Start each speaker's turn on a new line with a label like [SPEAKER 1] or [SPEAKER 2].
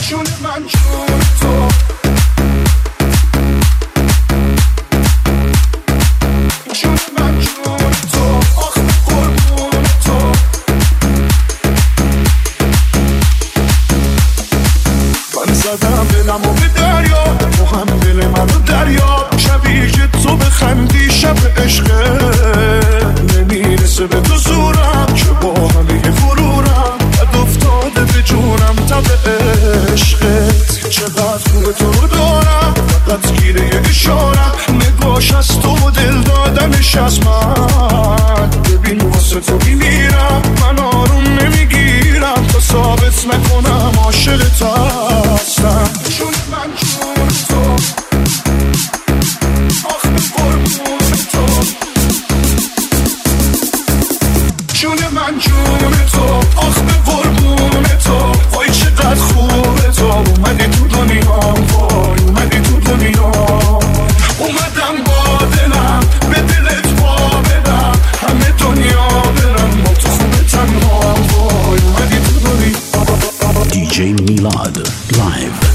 [SPEAKER 1] جون من جون تو جون من جون تو آخ قربون تو من زدم دلمو به دریا تو هم دل منو دریا شبیه که تو بخندی شب عشقه نمیرسه به تو زورم که با همه غرورم بد افتاده به جونم تب عشقت چقدر خوبه تو رو دارم فقط گیره اشارم نگاش از تو و دل دادنش از من ببین واسه تو میمیرم من آروم نمیگیرم تا ثابت نکنم عاشقت هستم جون من جون تو آخ قربون تو جون من جون تو آخ به قربون تو وای چقدر خوبه تو اومدی تو دنیا وای اومدی تو دنیا اومدم با دلم به دلت با بدم همه دنیا برم با تو خوبه تنها وای اومدی تو دنیا
[SPEAKER 2] DJ Milad live